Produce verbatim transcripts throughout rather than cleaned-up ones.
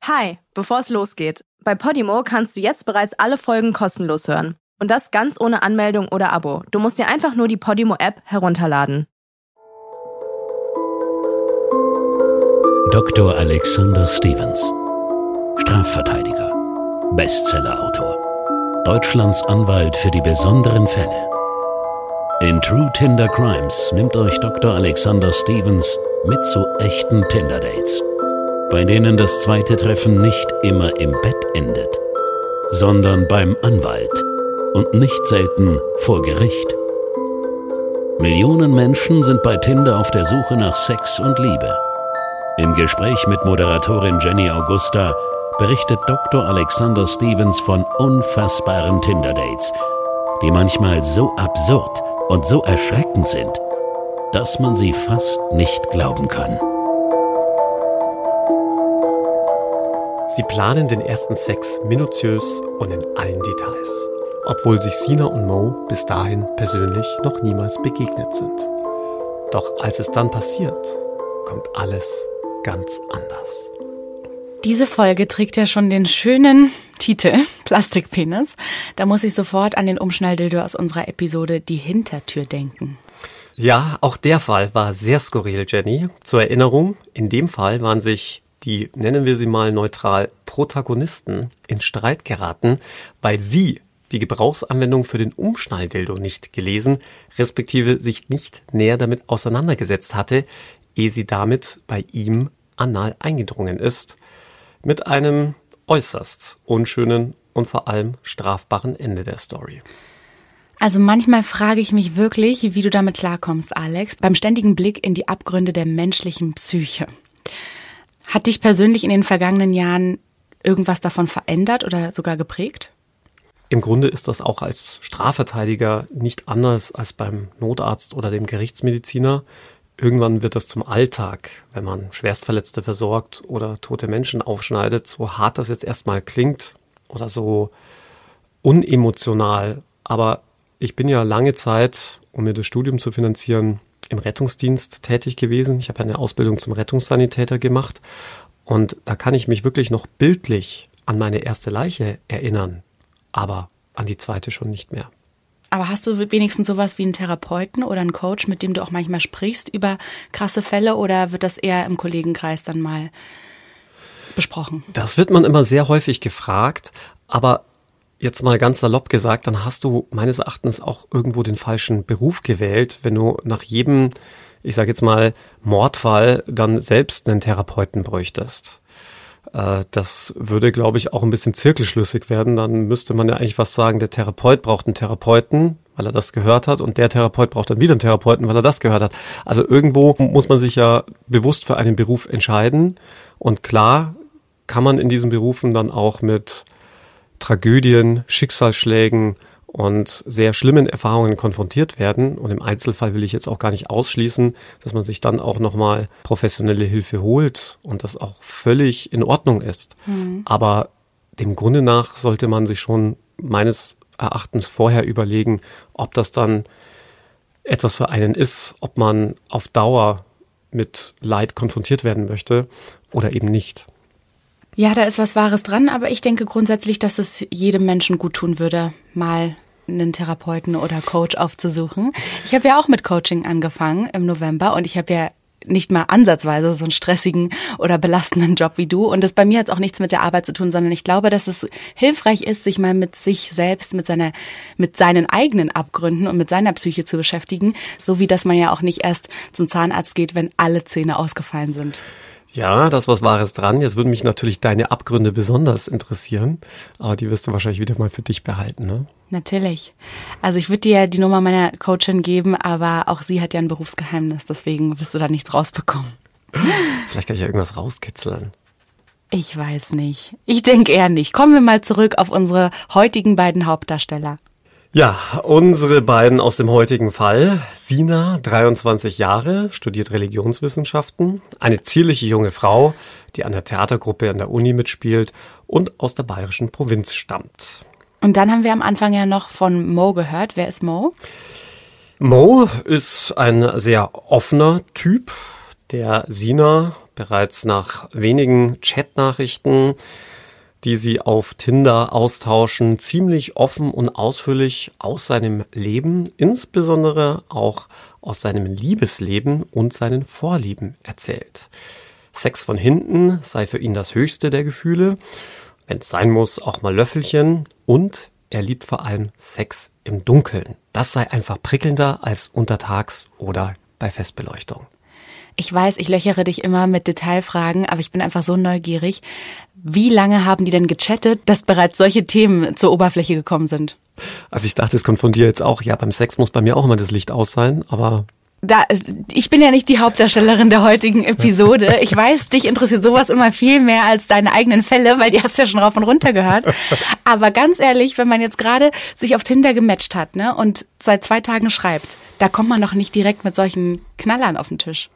Hi, bevor es losgeht. Bei Podimo kannst du jetzt bereits alle Folgen kostenlos hören. Und das ganz ohne Anmeldung oder Abo. Du musst dir einfach nur die Podimo-App herunterladen. Doktor Alexander Stevens, Strafverteidiger, Bestsellerautor, Deutschlands Anwalt für die besonderen Fälle. In True Tinder Crimes nimmt euch Doktor Alexander Stevens mit zu echten Tinder-Dates, bei denen das zweite Treffen nicht immer im Bett endet, sondern beim Anwalt und nicht selten vor Gericht. Millionen Menschen sind bei Tinder auf der Suche nach Sex und Liebe. Im Gespräch mit Moderatorin Jenny Augusta berichtet Doktor Alexander Stevens von unfassbaren Tinder-Dates, die manchmal so absurd und so erschreckend sind, dass man sie fast nicht glauben kann. Sie planen den ersten Sex minutiös und in allen Details, obwohl sich Sina und Mo bis dahin persönlich noch niemals begegnet sind. Doch als es dann passiert, kommt alles ganz anders. Diese Folge trägt ja schon den schönen Titel Plastikpenis. Da muss ich sofort an den Umschnalldildo aus unserer Episode Die Hintertür denken. Ja, auch der Fall war sehr skurril, Jenny. Zur Erinnerung, in dem Fall waren sich die, nennen wir sie mal neutral, Protagonisten in Streit geraten, weil sie die Gebrauchsanwendung für den Umschnalldildo nicht gelesen, respektive sich nicht näher damit auseinandergesetzt hatte, ehe sie damit bei ihm anal eingedrungen ist, mit einem äußerst unschönen und vor allem strafbaren Ende der Story. Also manchmal frage ich mich wirklich, wie du damit klarkommst, Alex, beim ständigen Blick in die Abgründe der menschlichen Psyche. Hat dich persönlich in den vergangenen Jahren irgendwas davon verändert oder sogar geprägt? Im Grunde ist das auch als Strafverteidiger nicht anders als beim Notarzt oder dem Gerichtsmediziner. Irgendwann wird das zum Alltag, wenn man Schwerstverletzte versorgt oder tote Menschen aufschneidet, so hart das jetzt erstmal klingt oder so unemotional. Aber ich bin ja lange Zeit, um mir das Studium zu finanzieren, im Rettungsdienst tätig gewesen. Ich habe eine Ausbildung zum Rettungssanitäter gemacht und da kann ich mich wirklich noch bildlich an meine erste Leiche erinnern, aber an die zweite schon nicht mehr. Aber hast du wenigstens sowas wie einen Therapeuten oder einen Coach, mit dem du auch manchmal sprichst über krasse Fälle, oder wird das eher im Kollegenkreis dann mal besprochen? Das wird man immer sehr häufig gefragt, aber jetzt mal ganz salopp gesagt, dann hast du meines Erachtens auch irgendwo den falschen Beruf gewählt, wenn du nach jedem, ich sage jetzt mal, Mordfall dann selbst einen Therapeuten bräuchtest. Das würde, glaube ich, auch ein bisschen zirkelschlüssig werden. Dann müsste man ja eigentlich fast sagen, der Therapeut braucht einen Therapeuten, weil er das gehört hat, und der Therapeut braucht dann wieder einen Therapeuten, weil er das gehört hat. Also irgendwo muss man sich ja bewusst für einen Beruf entscheiden. Und klar kann man in diesen Berufen dann auch mit Tragödien, Schicksalsschlägen und sehr schlimmen Erfahrungen konfrontiert werden. Und im Einzelfall will ich jetzt auch gar nicht ausschließen, dass man sich dann auch nochmal professionelle Hilfe holt und das auch völlig in Ordnung ist. Mhm. Aber dem Grunde nach sollte man sich schon meines Erachtens vorher überlegen, ob das dann etwas für einen ist, ob man auf Dauer mit Leid konfrontiert werden möchte oder eben nicht. Ja, da ist was Wahres dran, aber ich denke grundsätzlich, dass es jedem Menschen gut tun würde, mal einen Therapeuten oder Coach aufzusuchen. Ich habe ja auch mit Coaching angefangen im November und ich habe ja nicht mal ansatzweise so einen stressigen oder belastenden Job wie du. Und das bei mir hat auch nichts mit der Arbeit zu tun, sondern ich glaube, dass es hilfreich ist, sich mal mit sich selbst, mit seiner, mit seinen eigenen Abgründen und mit seiner Psyche zu beschäftigen. So wie dass man ja auch nicht erst zum Zahnarzt geht, wenn alle Zähne ausgefallen sind. Ja, da ist was Wahres dran. Jetzt würden mich natürlich deine Abgründe besonders interessieren, aber die wirst du wahrscheinlich wieder mal für dich behalten, ne? Natürlich. Also ich würde dir die Nummer meiner Coachin geben, aber auch sie hat ja ein Berufsgeheimnis, deswegen wirst du da nichts rausbekommen. Vielleicht kann ich ja irgendwas rauskitzeln. Ich weiß nicht. Ich denke eher nicht. Kommen wir mal zurück auf unsere heutigen beiden Hauptdarsteller. Ja, unsere beiden aus dem heutigen Fall. Sina, dreiundzwanzig Jahre, studiert Religionswissenschaften. Eine zierliche junge Frau, die an der Theatergruppe an der Uni mitspielt und aus der bayerischen Provinz stammt. Und dann haben wir am Anfang ja noch von Mo gehört. Wer ist Mo? Mo ist ein sehr offener Typ, der Sina bereits nach wenigen Chatnachrichten, die sie auf Tinder austauschen, ziemlich offen und ausführlich aus seinem Leben, insbesondere auch aus seinem Liebesleben und seinen Vorlieben erzählt. Sex von hinten sei für ihn das höchste der Gefühle, wenn es sein muss, auch mal Löffelchen, und er liebt vor allem Sex im Dunkeln. Das sei einfach prickelnder als untertags oder bei Festbeleuchtung. Ich weiß, ich löchere dich immer mit Detailfragen, aber ich bin einfach so neugierig. Wie lange haben die denn gechattet, dass bereits solche Themen zur Oberfläche gekommen sind? Also ich dachte, es kommt von dir jetzt auch. Ja, beim Sex muss bei mir auch immer das Licht aus sein, aber... Da, ich bin ja nicht die Hauptdarstellerin der heutigen Episode. Ich weiß, dich interessiert sowas immer viel mehr als deine eigenen Fälle, weil die hast du ja schon rauf und runter gehört. Aber ganz ehrlich, wenn man jetzt gerade sich auf Tinder gematcht hat, ne, und seit zwei Tagen schreibt, da kommt man doch nicht direkt mit solchen Knallern auf den Tisch.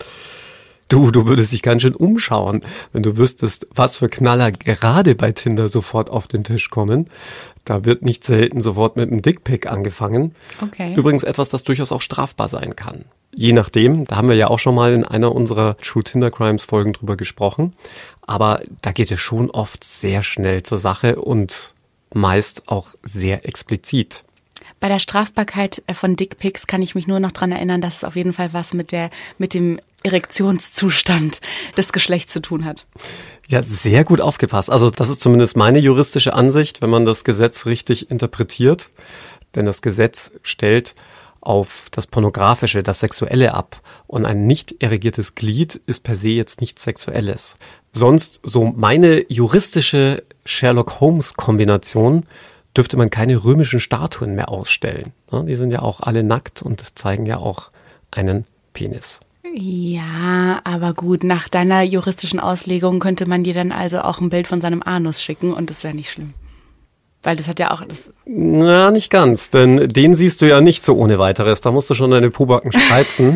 Du, du würdest dich ganz schön umschauen, wenn du wüsstest, was für Knaller gerade bei Tinder sofort auf den Tisch kommen. Da wird nicht selten sofort mit einem Dickpic angefangen. Okay. Übrigens etwas, das durchaus auch strafbar sein kann. Je nachdem, da haben wir ja auch schon mal in einer unserer True Tinder Crimes Folgen drüber gesprochen. Aber da geht es schon oft sehr schnell zur Sache und meist auch sehr explizit. Bei der Strafbarkeit von Dickpics kann ich mich nur noch dran erinnern, dass es auf jeden Fall was mit der, mit dem Erektionszustand des Geschlechts zu tun hat. Ja, sehr gut aufgepasst. Also das ist zumindest meine juristische Ansicht, wenn man das Gesetz richtig interpretiert. Denn das Gesetz stellt auf das Pornografische, das Sexuelle ab. Und ein nicht erregiertes Glied ist per se jetzt nichts Sexuelles. Sonst, so meine juristische Sherlock-Holmes-Kombination, dürfte man keine römischen Statuen mehr ausstellen. Die sind ja auch alle nackt und zeigen ja auch einen Penis. Ja, aber gut, nach deiner juristischen Auslegung könnte man dir dann also auch ein Bild von seinem Anus schicken und das wäre nicht schlimm. Weil das hat ja auch... Das Na, nicht ganz, denn den siehst du ja nicht so ohne weiteres. Da musst du schon deine Pubacken spreizen.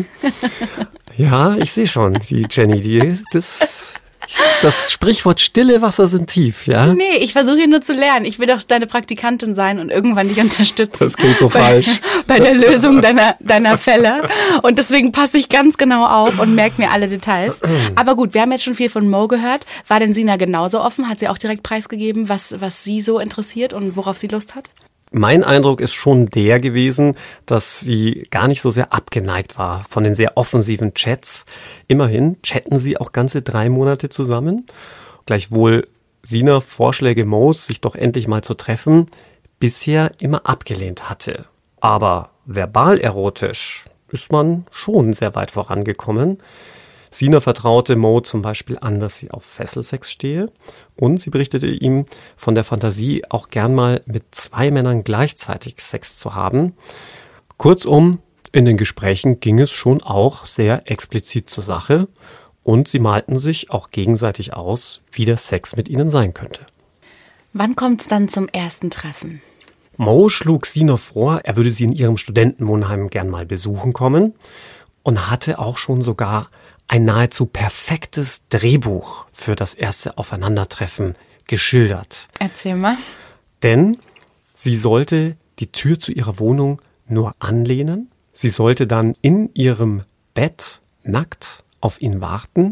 Ja, ich sehe schon, die Jenny, die das... Das Sprichwort stille Wasser sind tief, ja? Nee, ich versuche hier nur zu lernen. Ich will doch deine Praktikantin sein und irgendwann dich unterstützen. Das klingt so bei, falsch. Bei der Lösung deiner, deiner Fälle. Und deswegen passe ich ganz genau auf und merke mir alle Details. Aber gut, wir haben jetzt schon viel von Mo gehört. War denn Sina genauso offen? Hat sie auch direkt preisgegeben, was, was sie so interessiert und worauf sie Lust hat? Mein Eindruck ist schon der gewesen, dass sie gar nicht so sehr abgeneigt war von den sehr offensiven Chats. Immerhin chatten sie auch ganze drei Monate zusammen. Gleichwohl Sina Vorschläge Mo's, sich doch endlich mal zu treffen, bisher immer abgelehnt hatte. Aber verbal erotisch ist man schon sehr weit vorangekommen. Sina vertraute Mo zum Beispiel an, dass sie auf Fesselsex stehe, und sie berichtete ihm von der Fantasie, auch gern mal mit zwei Männern gleichzeitig Sex zu haben. Kurzum, in den Gesprächen ging es schon auch sehr explizit zur Sache und sie malten sich auch gegenseitig aus, wie der Sex mit ihnen sein könnte. Wann kommt's dann zum ersten Treffen? Mo schlug Sina vor, er würde sie in ihrem Studentenwohnheim gern mal besuchen kommen und hatte auch schon sogar ein nahezu perfektes Drehbuch für das erste Aufeinandertreffen geschildert. Erzähl mal. Denn sie sollte die Tür zu ihrer Wohnung nur anlehnen. Sie sollte dann in ihrem Bett nackt auf ihn warten.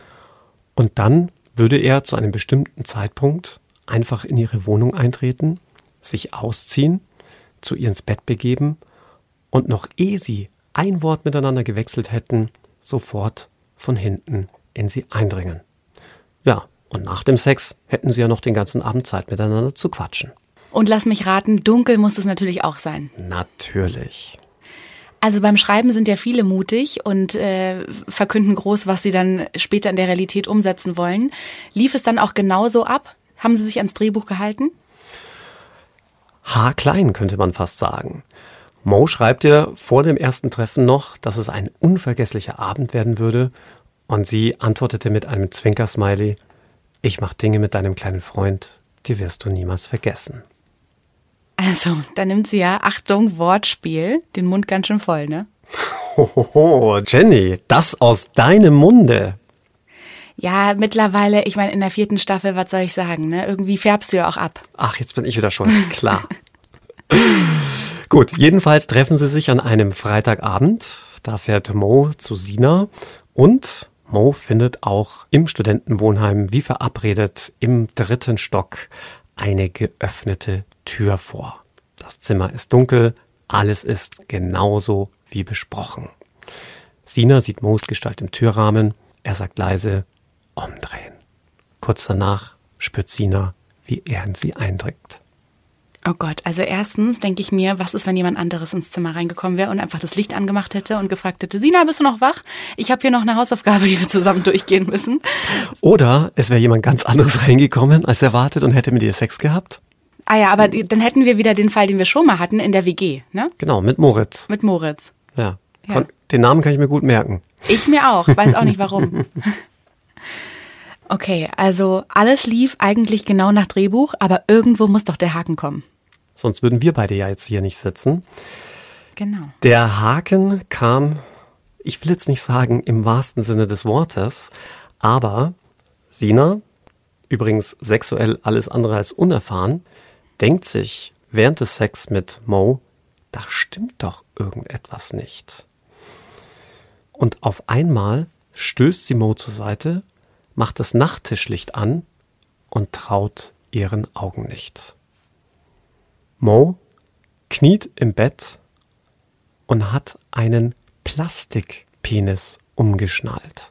Und dann würde er zu einem bestimmten Zeitpunkt einfach in ihre Wohnung eintreten, sich ausziehen, zu ihr ins Bett begeben und noch ehe sie ein Wort miteinander gewechselt hätten, sofort von hinten in sie eindringen. Ja, und nach dem Sex hätten sie ja noch den ganzen Abend Zeit miteinander zu quatschen. Und lass mich raten, dunkel muss es natürlich auch sein. Natürlich. Also beim Schreiben sind ja viele mutig und äh, verkünden groß, was sie dann später in der Realität umsetzen wollen. Lief es dann auch genauso ab? Haben sie sich ans Drehbuch gehalten? Haarklein könnte man fast sagen. Mo schreibt ihr vor dem ersten Treffen noch, dass es ein unvergesslicher Abend werden würde, und sie antwortete mit einem Zwinkersmiley: Ich mach Dinge mit deinem kleinen Freund, die wirst du niemals vergessen. Also, da nimmt sie ja, Achtung, Wortspiel, den Mund ganz schön voll, ne? Hohoho, Jenny, das aus deinem Munde. Ja, mittlerweile, ich meine, in der vierten Staffel, was soll ich sagen, ne? Irgendwie färbst du ja auch ab. Ach, jetzt bin ich wieder schuld, klar. Gut, jedenfalls treffen sie sich an einem Freitagabend. Da fährt Mo zu Sina und Mo findet auch im Studentenwohnheim, wie verabredet, im dritten Stock eine geöffnete Tür vor. Das Zimmer ist dunkel, alles ist genauso wie besprochen. Sina sieht Mos Gestalt im Türrahmen. Er sagt leise, umdrehen. Kurz danach spürt Sina, wie er in sie eindringt. Oh Gott, also erstens denke ich mir, was ist, wenn jemand anderes ins Zimmer reingekommen wäre und einfach das Licht angemacht hätte und gefragt hätte, Sina, bist du noch wach? Ich habe hier noch eine Hausaufgabe, die wir zusammen durchgehen müssen. Oder es wäre jemand ganz anderes reingekommen als erwartet und hätte mit ihr Sex gehabt. Ah ja, aber dann hätten wir wieder den Fall, den wir schon mal hatten in der W G, ne? Genau, mit Moritz. Mit Moritz. Ja, ja. Den Namen kann ich mir gut merken. Ich mir auch, weiß auch nicht warum. Okay, also alles lief eigentlich genau nach Drehbuch, aber irgendwo muss doch der Haken kommen. Sonst würden wir beide ja jetzt hier nicht sitzen. Genau. Der Haken kam, ich will jetzt nicht sagen im wahrsten Sinne des Wortes, aber Sina, übrigens sexuell alles andere als unerfahren, denkt sich während des Sex mit Mo, da stimmt doch irgendetwas nicht. Und auf einmal stößt sie Mo zur Seite, macht das Nachttischlicht an und traut ihren Augen nicht. Mo kniet im Bett und hat einen Plastikpenis umgeschnallt.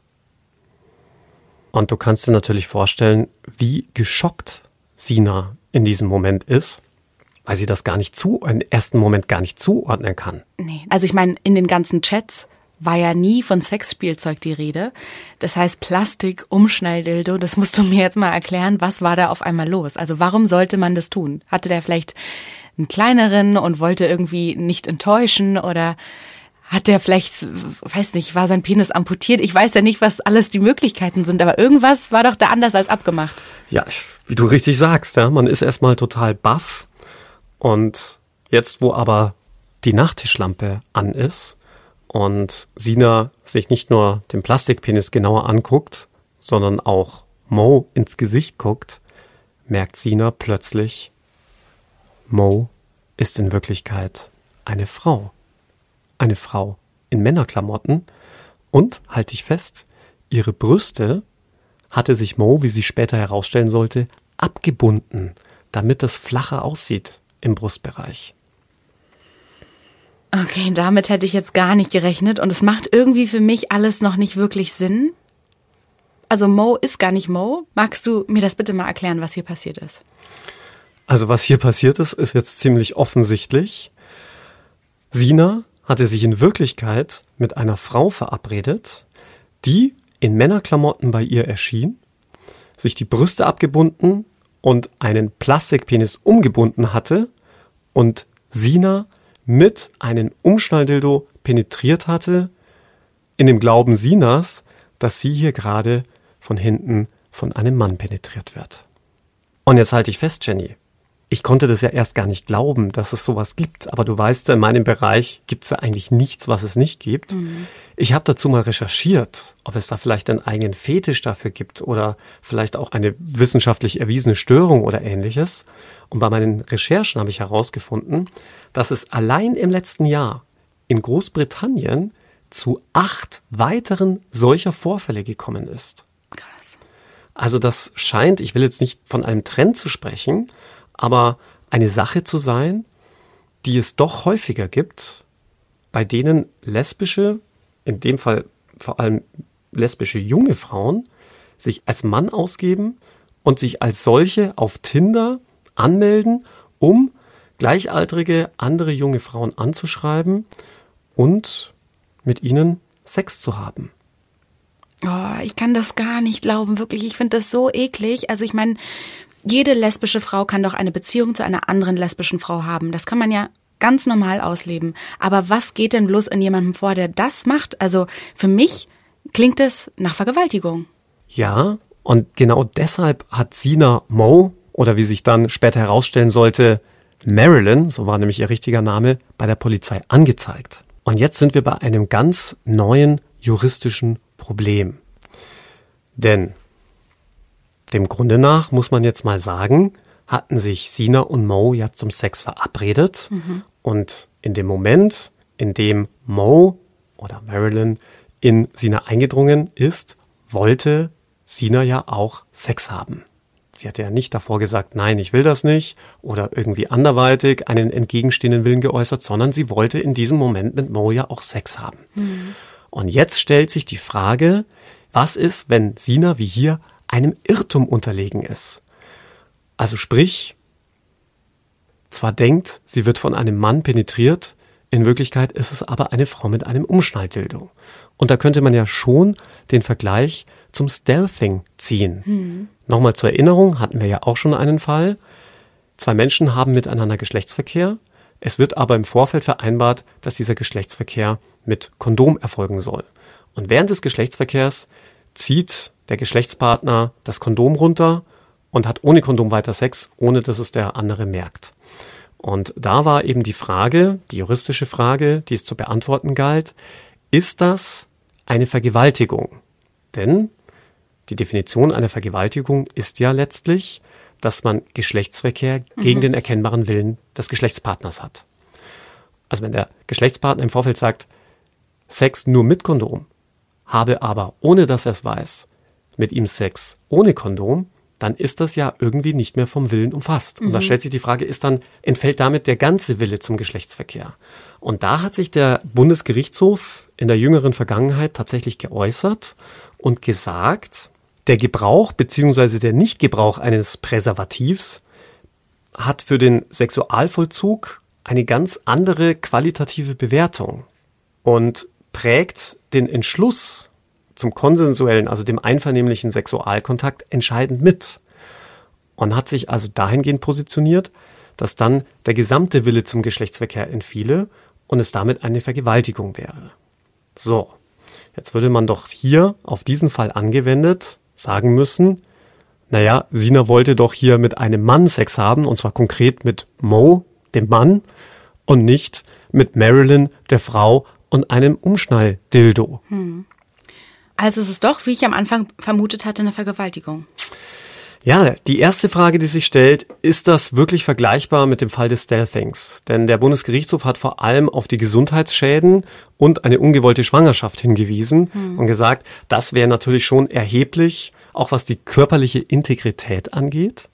Und du kannst dir natürlich vorstellen, wie geschockt Sina in diesem Moment ist, weil sie das gar nicht zu, im ersten Moment gar nicht zuordnen kann. Nee, also ich meine, in den ganzen Chats war ja nie von Sexspielzeug die Rede. Das heißt Plastik, Umschnalldildo, das musst du mir jetzt mal erklären, was war da auf einmal los? Also warum sollte man das tun? Hatte der vielleicht einen kleineren und wollte irgendwie nicht enttäuschen oder hat der vielleicht, weiß nicht, war sein Penis amputiert? Ich weiß ja nicht, was alles die Möglichkeiten sind, aber irgendwas war doch da anders als abgemacht. Ja, wie du richtig sagst, ja, man ist erstmal total baff und jetzt, wo aber die Nachttischlampe an ist und Sina sich nicht nur den Plastikpenis genauer anguckt, sondern auch Mo ins Gesicht guckt, merkt Sina plötzlich, Mo ist in Wirklichkeit eine Frau. Eine Frau in Männerklamotten und, halte ich fest, ihre Brüste hatte sich Mo, wie sie später herausstellen sollte, abgebunden, damit das flacher aussieht im Brustbereich. Okay, damit hätte ich jetzt gar nicht gerechnet und es macht irgendwie für mich alles noch nicht wirklich Sinn. Also Mo ist gar nicht Mo. Magst du mir das bitte mal erklären, was hier passiert ist? Also was hier passiert ist, ist jetzt ziemlich offensichtlich. Sina hatte sich in Wirklichkeit mit einer Frau verabredet, die in Männerklamotten bei ihr erschien, sich die Brüste abgebunden und einen Plastikpenis umgebunden hatte und Sina mit einem Umschnalldildo penetriert hatte, in dem Glauben Sinas, dass sie hier gerade von hinten von einem Mann penetriert wird. Und jetzt halte ich fest, Jenny. Ich konnte das ja erst gar nicht glauben, dass es sowas gibt. Aber du weißt ja, in meinem Bereich gibt es ja eigentlich nichts, was es nicht gibt. Mhm. Ich habe dazu mal recherchiert, ob es da vielleicht einen eigenen Fetisch dafür gibt oder vielleicht auch eine wissenschaftlich erwiesene Störung oder ähnliches. Und bei meinen Recherchen habe ich herausgefunden, dass es allein im letzten Jahr in Großbritannien zu acht weiteren solcher Vorfälle gekommen ist. Krass. Also das scheint, ich will jetzt nicht von einem Trend zu sprechen, aber eine Sache zu sein, die es doch häufiger gibt, bei denen lesbische, in dem Fall vor allem lesbische junge Frauen, sich als Mann ausgeben und sich als solche auf Tinder anmelden, um gleichaltrige andere junge Frauen anzuschreiben und mit ihnen Sex zu haben. Oh, ich kann das gar nicht glauben, wirklich. Ich finde das so eklig. Also ich meine, jede lesbische Frau kann doch eine Beziehung zu einer anderen lesbischen Frau haben. Das kann man ja ganz normal ausleben. Aber was geht denn bloß in jemandem vor, der das macht? Also für mich klingt es nach Vergewaltigung. Ja, und genau deshalb hat Sina Mo, oder wie sich dann später herausstellen sollte, Marilyn, so war nämlich ihr richtiger Name, bei der Polizei angezeigt. Und jetzt sind wir bei einem ganz neuen juristischen Problem. Denn dem Grunde nach, muss man jetzt mal sagen, hatten sich Sina und Mo ja zum Sex verabredet. Mhm. Und in dem Moment, in dem Mo oder Marilyn in Sina eingedrungen ist, wollte Sina ja auch Sex haben. Sie hatte ja nicht davor gesagt, nein, ich will das nicht oder irgendwie anderweitig einen entgegenstehenden Willen geäußert, sondern sie wollte in diesem Moment mit Mo ja auch Sex haben. Mhm. Und jetzt stellt sich die Frage, was ist, wenn Sina wie hier einem Irrtum unterlegen ist? Also sprich, zwar denkt, sie wird von einem Mann penetriert, in Wirklichkeit ist es aber eine Frau mit einem Umschnalldildo. Und da könnte man ja schon den Vergleich zum Stealthing ziehen. Hm. Nochmal zur Erinnerung, hatten wir ja auch schon einen Fall. Zwei Menschen haben miteinander Geschlechtsverkehr. Es wird aber im Vorfeld vereinbart, dass dieser Geschlechtsverkehr mit Kondom erfolgen soll. Und während des Geschlechtsverkehrs zieht der Geschlechtspartner das Kondom runter und hat ohne Kondom weiter Sex, ohne dass es der andere merkt. Und da war eben die Frage, die juristische Frage, die es zu beantworten galt, ist das eine Vergewaltigung? Denn die Definition einer Vergewaltigung ist ja letztlich, dass man Geschlechtsverkehr mhm. gegen den erkennbaren Willen des Geschlechtspartners hat. Also wenn der Geschlechtspartner im Vorfeld sagt, Sex nur mit Kondom, habe aber, ohne dass er es weiß, mit ihm Sex ohne Kondom, dann ist das ja irgendwie nicht mehr vom Willen umfasst. Und mhm. da stellt sich die Frage, ist dann, entfällt damit der ganze Wille zum Geschlechtsverkehr? Und da hat sich der Bundesgerichtshof in der jüngeren Vergangenheit tatsächlich geäußert und gesagt, der Gebrauch bzw. der Nichtgebrauch eines Präservativs hat für den Sexualvollzug eine ganz andere qualitative Bewertung und prägt den Entschluss zum konsensuellen, also dem einvernehmlichen Sexualkontakt entscheidend mit und hat sich also dahingehend positioniert, dass dann der gesamte Wille zum Geschlechtsverkehr entfiele und es damit eine Vergewaltigung wäre. So, jetzt würde man doch hier auf diesen Fall angewendet sagen müssen, naja, Sina wollte doch hier mit einem Mann Sex haben, und zwar konkret mit Mo, dem Mann, und nicht mit Marilyn, der Frau, und einem Umschnalldildo. Hm. Also es ist doch, wie ich am Anfang vermutet hatte, eine Vergewaltigung. Ja, die erste Frage, die sich stellt, ist das wirklich vergleichbar mit dem Fall des Stealthings? Denn der Bundesgerichtshof hat vor allem auf die Gesundheitsschäden und eine ungewollte Schwangerschaft hingewiesen hm. und gesagt, das wäre natürlich schon erheblich, auch was die körperliche Integrität angeht.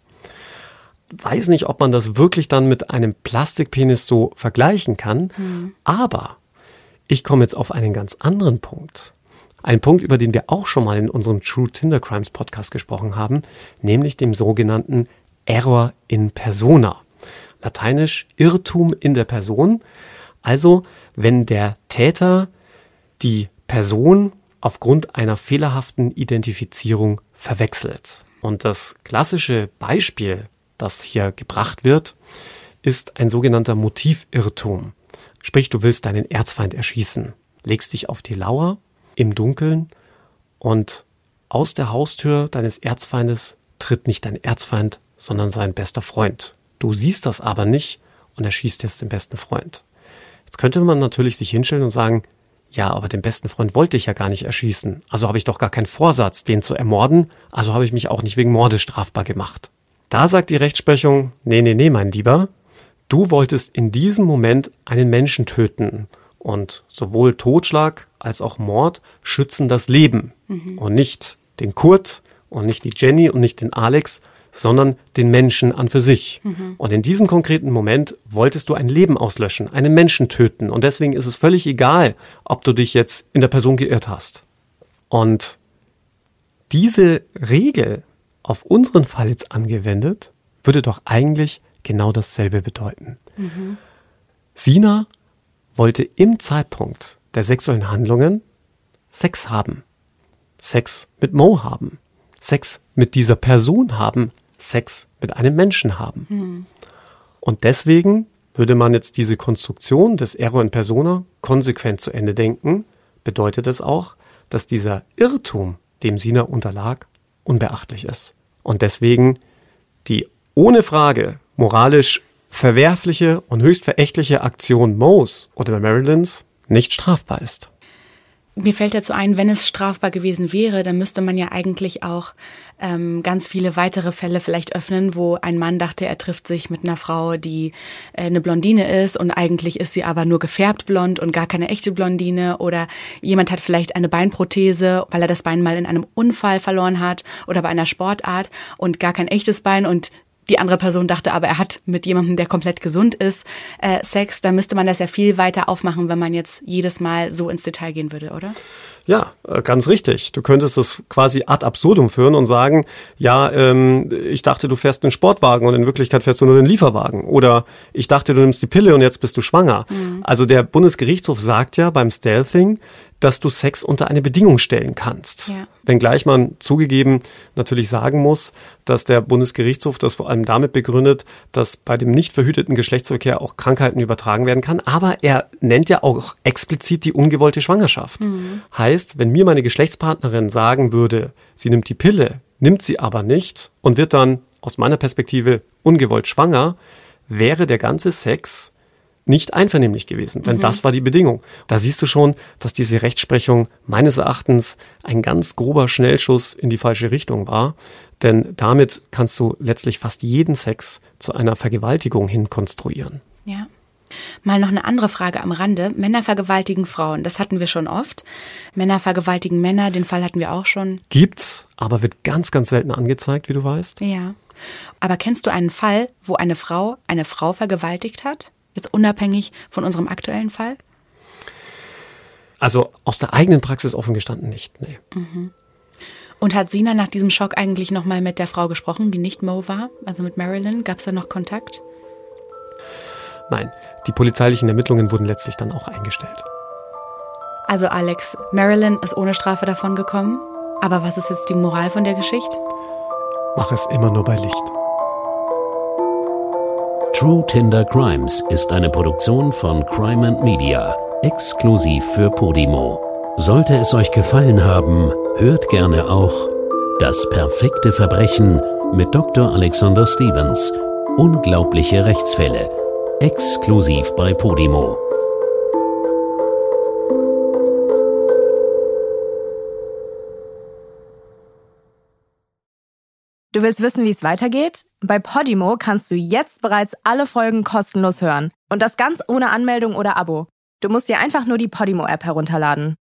Weiß nicht, ob man das wirklich dann mit einem Plastikpenis so vergleichen kann, hm. aber ich komme jetzt auf einen ganz anderen Punkt. Ein Punkt, über den wir auch schon mal in unserem True Tinder Crimes Podcast gesprochen haben, nämlich dem sogenannten Error in persona. Lateinisch Irrtum in der Person. Also, wenn der Täter die Person aufgrund einer fehlerhaften Identifizierung verwechselt. Und das klassische Beispiel, das hier gebracht wird, ist ein sogenannter Motivirrtum. Sprich, du willst deinen Erzfeind erschießen, legst dich auf die Lauer im Dunkeln und aus der Haustür deines Erzfeindes tritt nicht dein Erzfeind, sondern sein bester Freund. Du siehst das aber nicht und erschießt jetzt den besten Freund. Jetzt könnte man natürlich sich hinstellen und sagen, ja, aber den besten Freund wollte ich ja gar nicht erschießen. Also habe ich doch gar keinen Vorsatz, den zu ermorden, also habe ich mich auch nicht wegen Mordes strafbar gemacht. Da sagt die Rechtsprechung, nee, nee, nee, mein Lieber, du wolltest in diesem Moment einen Menschen töten. Und sowohl Totschlag als auch Mord schützen das Leben. Mhm. Und nicht den Kurt und nicht die Jenny und nicht den Alex, sondern den Menschen an für sich. Mhm. Und in diesem konkreten Moment wolltest du ein Leben auslöschen, einen Menschen töten. Und deswegen ist es völlig egal, ob du dich jetzt in der Person geirrt hast. Und diese Regel auf unseren Fall jetzt angewendet, würde doch eigentlich genau dasselbe bedeuten. Mhm. Sina wollte im Zeitpunkt der sexuellen Handlungen Sex haben. Sex mit Mo haben. Sex mit dieser Person haben. Sex mit einem Menschen haben. Hm. Und deswegen würde man jetzt diese Konstruktion des Error in persona konsequent zu Ende denken, bedeutet es auch, dass dieser Irrtum, dem Sina unterlag, unbeachtlich ist. Und deswegen die ohne Frage moralisch verwerfliche und höchst verächtliche Aktion Mo's oder Marilyns nicht strafbar ist. Mir fällt dazu ein, wenn es strafbar gewesen wäre, dann müsste man ja eigentlich auch ähm, ganz viele weitere Fälle vielleicht öffnen, wo ein Mann dachte, er trifft sich mit einer Frau, die äh, eine Blondine ist und eigentlich ist sie aber nur gefärbt blond und gar keine echte Blondine, oder jemand hat vielleicht eine Beinprothese, weil er das Bein mal in einem Unfall verloren hat oder bei einer Sportart und gar kein echtes Bein und die andere Person dachte aber, er hat mit jemandem, der komplett gesund ist, äh, Sex. Da müsste man das ja viel weiter aufmachen, wenn man jetzt jedes Mal so ins Detail gehen würde, oder? Ja, ganz richtig. Du könntest es quasi ad absurdum führen und sagen, ja, ähm, ich dachte, du fährst einen Sportwagen und in Wirklichkeit fährst du nur den Lieferwagen. Oder ich dachte, du nimmst die Pille und jetzt bist du schwanger. Mhm. Also der Bundesgerichtshof sagt ja beim Stealthing, dass du Sex unter eine Bedingung stellen kannst. Ja. Wenngleich man zugegeben natürlich sagen muss, dass der Bundesgerichtshof das vor allem damit begründet, dass bei dem nicht verhüteten Geschlechtsverkehr auch Krankheiten übertragen werden kann. Aber er nennt ja auch explizit die ungewollte Schwangerschaft. Mhm. Heißt, wenn mir meine Geschlechtspartnerin sagen würde, sie nimmt die Pille, nimmt sie aber nicht und wird dann aus meiner Perspektive ungewollt schwanger, wäre der ganze Sex nicht einvernehmlich gewesen, denn mhm. das war die Bedingung. Da siehst du schon, dass diese Rechtsprechung meines Erachtens ein ganz grober Schnellschuss in die falsche Richtung war, denn damit kannst du letztlich fast jeden Sex zu einer Vergewaltigung hin konstruieren. Ja. Mal noch eine andere Frage am Rande. Männer vergewaltigen Frauen, das hatten wir schon oft. Männer vergewaltigen Männer, den Fall hatten wir auch schon. Gibt's, aber wird ganz, ganz selten angezeigt, wie du weißt. Ja. Aber kennst du einen Fall, wo eine Frau eine Frau vergewaltigt hat? Jetzt unabhängig von unserem aktuellen Fall? Also aus der eigenen Praxis offen gestanden nicht, nee. Mhm. Und hat Sina nach diesem Schock eigentlich nochmal mit der Frau gesprochen, die nicht Mo war, also mit Marilyn? Gab es da noch Kontakt? Nein, die polizeilichen Ermittlungen wurden letztlich dann auch eingestellt. Also Alex, Marilyn ist ohne Strafe davon gekommen. Aber was ist jetzt die Moral von der Geschichte? Mach es immer nur bei Licht. True Tinder Crimes ist eine Produktion von Crime and Media, exklusiv für Podimo. Sollte es euch gefallen haben, hört gerne auch Das perfekte Verbrechen mit Doktor Alexander Stevens. Unglaubliche Rechtsfälle, exklusiv bei Podimo. Du willst wissen, wie es weitergeht? Bei Podimo kannst du jetzt bereits alle Folgen kostenlos hören. Und das ganz ohne Anmeldung oder Abo. Du musst dir einfach nur die Podimo-App herunterladen.